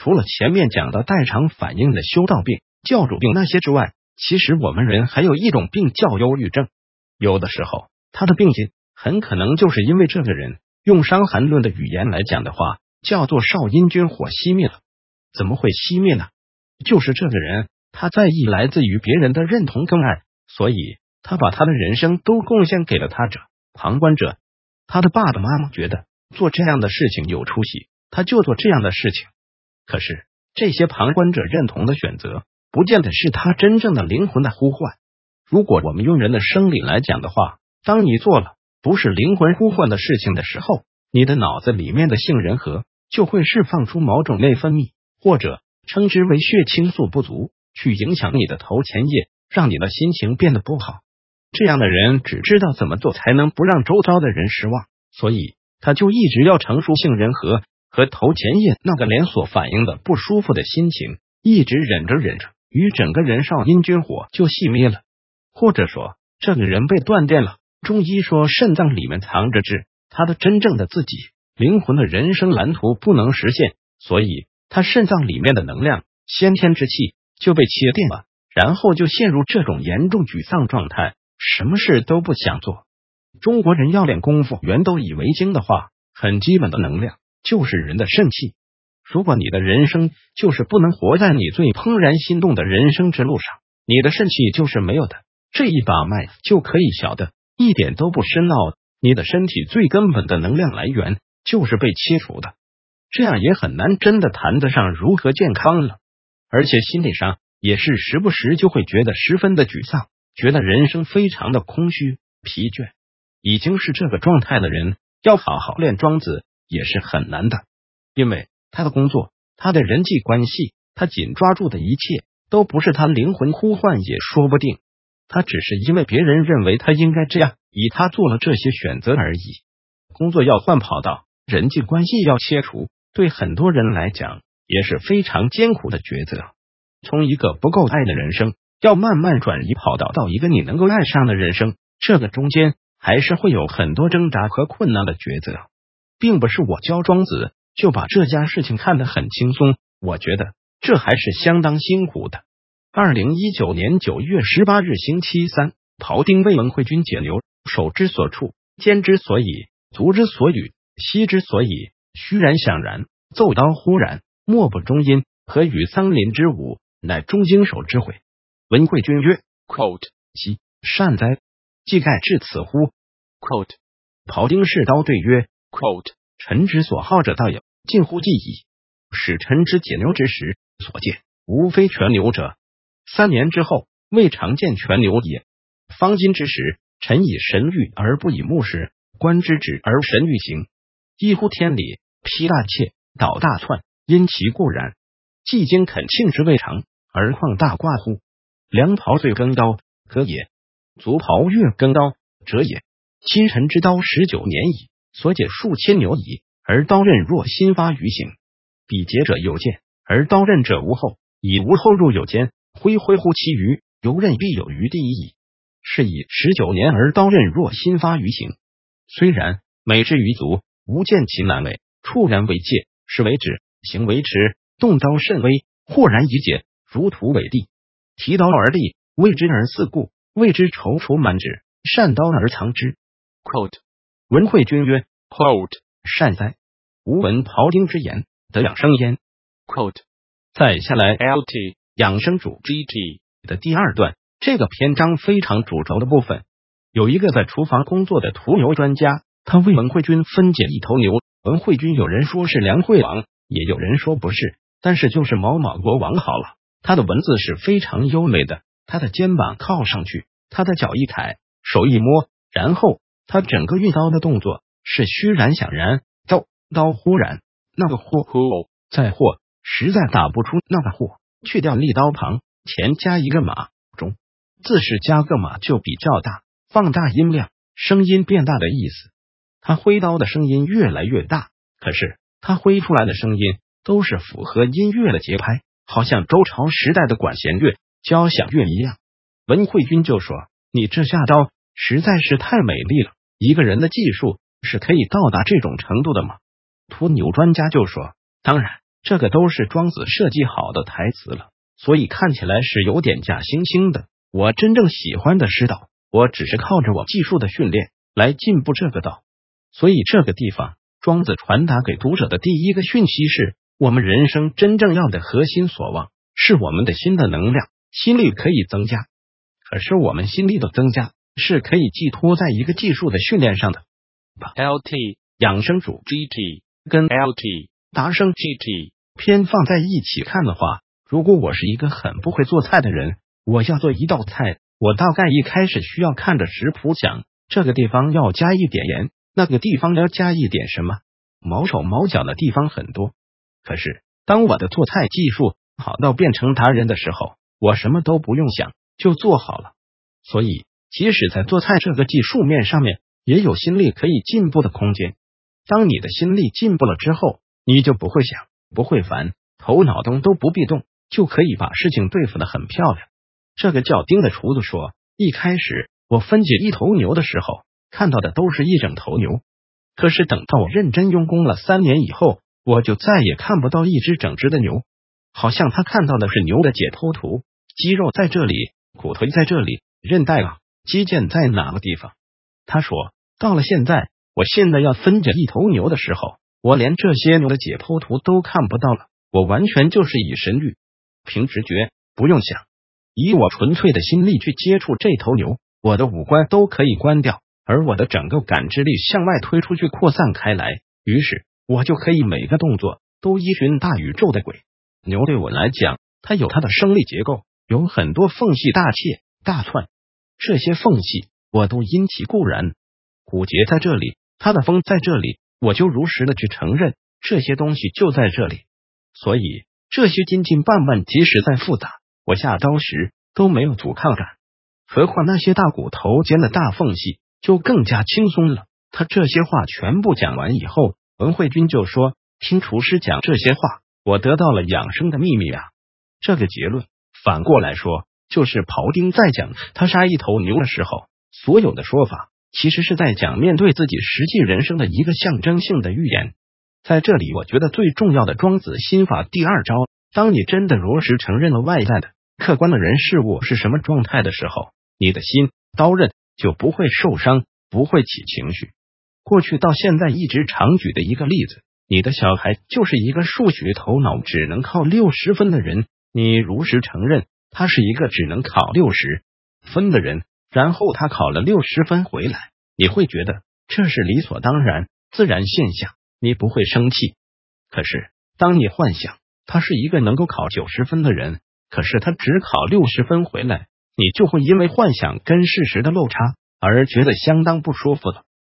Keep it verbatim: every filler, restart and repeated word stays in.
除了前面讲的代偿反应的修道病、教主病那些之外，其实我们人还有一种病叫忧郁症。有的时候，他的病因很可能就是因为这个人，用伤寒论的语言来讲的话，叫做少阴君火熄灭了。怎么会熄灭呢？就是这个人，他在意来自于别人的认同跟爱，所以他把他的人生都贡献给了他者、旁观者。他的爸爸妈妈觉得做这样的事情有出息，他就做这样的事情。可是这些旁观者认同的选择，不见得是他真正的灵魂的呼唤。如果我们用人的生理来讲的话，当你做了不是灵魂呼唤的事情的时候，你的脑子里面的杏仁核就会释放出某种内分泌，或者称之为血清素不足，去影响你的头前叶，让你的心情变得不好。这样的人只知道怎么做才能不让周遭的人失望，所以他就一直要承受杏仁核和头前叶那个连锁反应的不舒服的心情，一直忍着忍着，与整个人少阴君火就熄灭了。或者说这个人被断电了，中医说肾脏里面藏着质，他的真正的自己灵魂的人生蓝图不能实现，所以他肾脏里面的能量先天之气就被切电了，然后就陷入这种严重沮丧状态，什么事都不想做。中国人要练功夫原都以为经的话，很基本的能量就是人的肾气。如果你的人生就是不能活在你最怦然心动的人生之路上，你的肾气就是没有的，这一把脉就可以晓得，一点都不深奥，你的身体最根本的能量来源就是被切除的，这样也很难真的谈得上如何健康了。而且心理上也是时不时就会觉得十分的沮丧，觉得人生非常的空虚疲倦。已经是这个状态的人，要好好练庄子也是很难的，因为他的工作、他的人际关系、他紧抓住的一切都不是他灵魂呼唤也说不定，他只是因为别人认为他应该这样，以他做了这些选择而已。工作要换跑道，人际关系要切除，对很多人来讲也是非常艰苦的抉择。从一个不够爱的人生，要慢慢转移跑道到一个你能够爱上的人生，这个中间还是会有很多挣扎和困难的抉择。并不是我教庄子就把这件事情看得很轻松，我觉得这还是相当辛苦的。二零一九年九月十八日星期三，庖丁为文惠君解牛，手之所处，肩之所以，足之所与，膝之所以，虚然想然，奏刀忽然，莫不中音，何与桑林之舞，乃中经手之悔。文惠君曰 quote 其善哉，既盖至此乎 quote 庖丁士刀对曰 quote 臣之所好者道也，近乎计矣。使臣之解牛之时，所见无非全牛者。三年之后，未常见全牛也。方今之时，臣以神欲而不以目视，观之止而神欲行，依乎天理，披大切，捣大窜，因其固然。既经恳庆之未尝，而况大挂乎？良庖岁耕刀，可也；足庖月耕刀，者也。亲臣之刀十九年矣，所解数千牛矣，而刀刃若新发于行。比劫者有见，而刀刃者无后，以无后入有间，挥挥乎其余，游刃必有余地矣。是以十九年而刀刃若新发于行。虽然美之于足，无见其难为，触然为戒，是为止，行为迟，动刀甚微，豁然以解，如土为地。提刀而立，为之而四顾，为之踌躇满止，善刀而藏之。quote 文惠君曰 quote 善哉，吾闻庖丁之言，得养生焉。quote 再下来 L T 养生主 G T 的第二段，这个篇章非常主轴的部分，有一个在厨房工作的屠牛专家，他为文惠君分解一头牛。文惠君有人说是梁惠王，也有人说不是，但是就是某某国王好了。他的文字是非常优美的，他的肩膀靠上去，他的脚一抬，手一摸，然后他整个运刀的动作是虚然想然，刀刀忽然，那个或再或实在打不出那个或，去掉立刀旁，前加一个马，中字是加个马就比较大，放大音量，声音变大的意思。他挥刀的声音越来越大，可是他挥出来的声音都是符合音乐的节拍，好像周朝时代的管弦乐、交响乐一样。文惠君就说，你这下刀实在是太美丽了，一个人的技术是可以到达这种程度的吗？屠牛专家就说，当然， 这个都是庄子设计好的台词了，所以看起来是有点假惺惺的。我真正喜欢的师道，我只是靠着我技术的训练来进步这个道。所以这个地方，庄子传达给读者的第一个讯息是，我们人生真正要的核心所望，是我们的心的能量，心力可以增加。可是我们心力的增加是可以寄托在一个技术的训练上的。 L T 养生主 G T 跟 L T 达生 G T 偏放在一起看的话，如果我是一个很不会做菜的人，我要做一道菜，我大概一开始需要看着食谱讲，这个地方要加一点盐，那个地方要加一点什么，毛手毛脚的地方很多。可是当我的做菜技术好到变成达人的时候，我什么都不用想就做好了。所以即使在做菜这个技术面上面，也有心力可以进步的空间。当你的心力进步了之后，你就不会想，不会烦，头脑动都不必动，就可以把事情对付得很漂亮。这个叫丁的厨子说，一开始我分解一头牛的时候，看到的都是一整头牛，可是等到我认真用功了三年以后，我就再也看不到一只整只的牛，好像他看到的是牛的解剖图，肌肉在这里，骨头在这里，韧带啊，肌腱在哪个地方。他说，到了现在，我现在要分解一头牛的时候，我连这些牛的解剖图都看不到了，我完全就是以神律，凭直觉，不用想，以我纯粹的心力去接触这头牛，我的五官都可以关掉，而我的整个感知力向外推出去扩散开来，于是我就可以每个动作都依循大宇宙的轨。牛对我来讲，它有它的生理结构，有很多缝隙大切大窜，这些缝隙我都因其固然，骨节在这里，它的风在这里，我就如实的去承认这些东西就在这里。所以这些斤斤半半即使再复杂，我下刀时都没有阻抗感，何况那些大骨头间的大缝隙就更加轻松了。他这些话全部讲完以后，文慧君就说，听厨师讲这些话，我得到了养生的秘密啊。这个结论反过来说，就是庖丁在讲他杀一头牛的时候，所有的说法其实是在讲面对自己实际人生的一个象征性的预言。在这里我觉得最重要的庄子心法第二招，当你真的如实承认了外在的客观的人事物是什么状态的时候，你的心刀刃就不会受伤，不会起情绪。过去到现在一直常举的一个例子，你的小孩就是一个数学头脑只能靠六十分的人，你如实承认他是一个只能考六十分的人，然后他考了六十分回来，你会觉得这是理所当然自然现象，你不会生气。可是当你幻想他是一个能够考九十分的人，可是他只考六十分回来，你就会因为幻想跟事实的落差而觉得相当不舒服了。